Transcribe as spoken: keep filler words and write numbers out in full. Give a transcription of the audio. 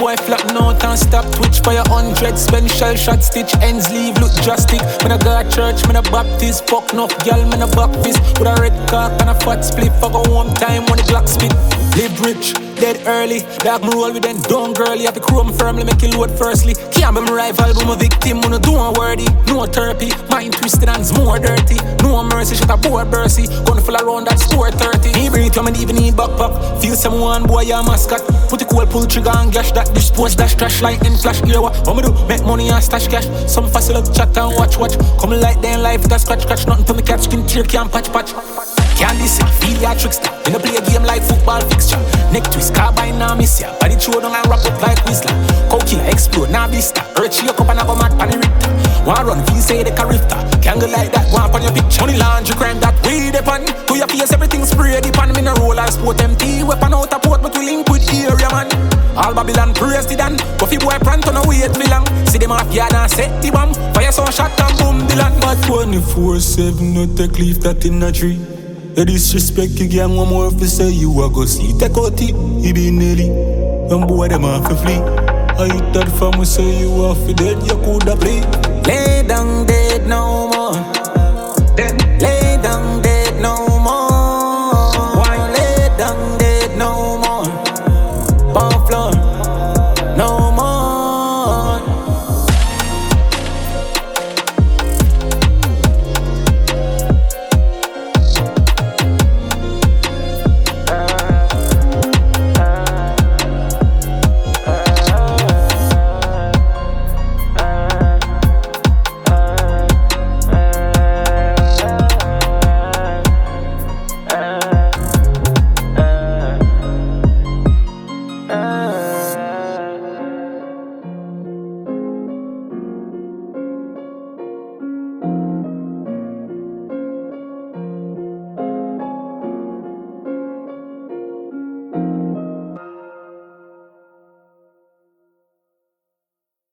boy flatten out and stop twitch for your hundred. Spend shell shot stitch ends leave look drastic. Me no go to church, me no baptist. Fuck enough gal, me no back fist. With a red cock and a fat split. I go home time when the Glock spit. Live rich, dead early. Dog me roll with them dumb girly. Have to chrome firmly, make you load firstly. Can't be my rival, but my victim. Wanna do unworthy, no therapy. Mind twisted and more dirty. No mercy, shut a board mercy. Gonna full around that store thirty. Me bring it, you man even need backpack. Feel someone boy, you're a mascot. Put the cool pull trigger and gash that. Dispose dash trash lightning flash. Here what? What me do? Make money and stash cash. Some fast up chat and watch watch. Come like them life, that scratch scratch. Nothing for me catch skin tear, can't patch patch. Can't listen, feel ya trickster. In a play a game like football fixture. Neck twist, carbine now miss ya. Body throw down and wrap up like Whistler. Cow killer explode, now blister. Earth shake up and I go mad pan the Richter. One run, feel say the carifter. Can't go like that, go up on your picture. Money laundry crime that way the pan. To your face everything spray the pan. Me no roll or sport empty. Weapon out a port but we link with area man. All Babylon praise the dan. Coffee boy pranto no wait me long. See them off yard and set the bomb. Fire some shot and boom the land. But twenty-four seven no take leaf that in a tree. The disrespect you gang one more if you say you a go see. Take out it, he be nearly. Them boy them off to flee. I hit that from we say you off for dead, you coulda play. Lay down dead no more. Dead. Lay down dead no more. Why lay down dead no more? Ball floor, no more.